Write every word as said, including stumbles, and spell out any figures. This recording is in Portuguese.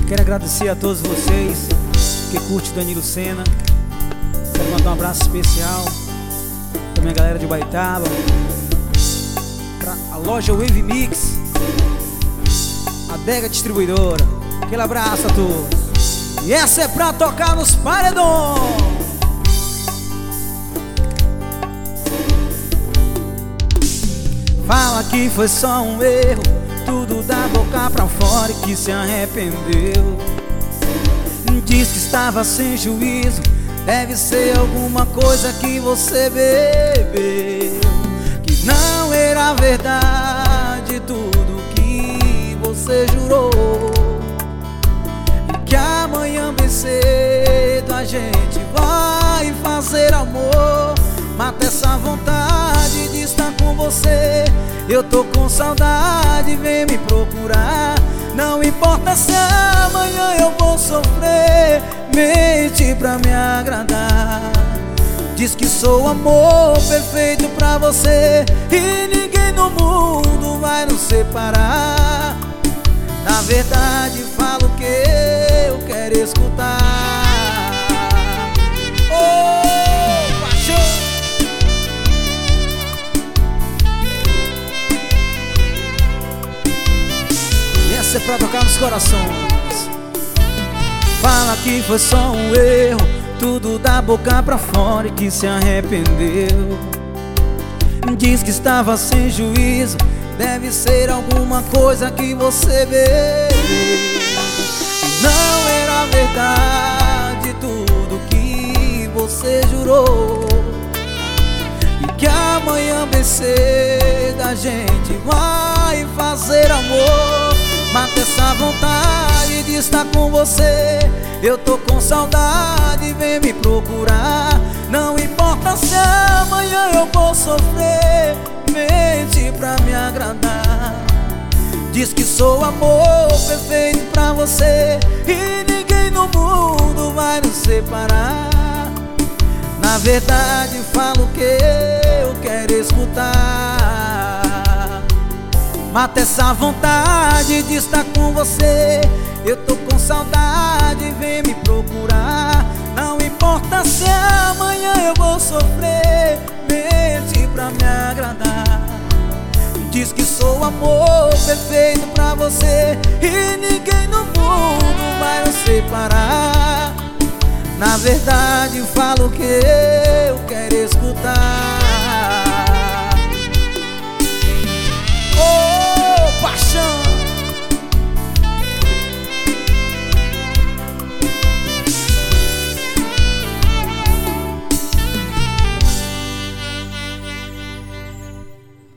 Quero agradecer a todos vocês que curtem Danilo Sena. Quero mandar um abraço especial pra minha galera de Baitaba, pra a loja Wave Mix, a Adega Distribuidora. Aquele abraço a todos. E essa é pra tocar nos paredões. Fala que foi só um erro, tudo da boca pra fora e que se arrependeu. Diz que estava sem juízo, deve ser alguma coisa que você bebeu. Que não era verdade tudo que você jurou, e que amanhã bem cedo a gente vai fazer amor. Mata essa vontade de estar com você. Eu tô com saudade, vem me procurar. Não importa se amanhã eu vou sofrer, mente pra me agradar. Diz que sou amor perfeito pra você e ninguém no mundo vai nos separar. Na verdade falo o que eu quero escutar. Oh, paixão! Essa é pra tocar nos corações. Fala que foi só um erro, tudo da boca pra fora e que se arrependeu. Diz que estava sem juízo, deve ser alguma coisa que você bebeu. Não era verdade tudo que você jurou, e que amanhã bem cedo a gente vai fazer amor. Mata essa vontade de estar com você. Eu tô com saudade, vem me procurar. Não importa se amanhã eu vou sofrer, mente pra me agradar. Diz que sou amor perfeito pra você e ninguém no mundo vai nos separar. Na verdade falo o que eu quero escutar. Mata essa vontade de estar com você. Eu tô com saudade, vem me procurar. Não importa se amanhã eu vou sofrer, mente pra me agradar. Diz que sou amor perfeito pra você e ninguém no mundo vai nos separar. Na verdade falo o que eu quero escutar. Oh!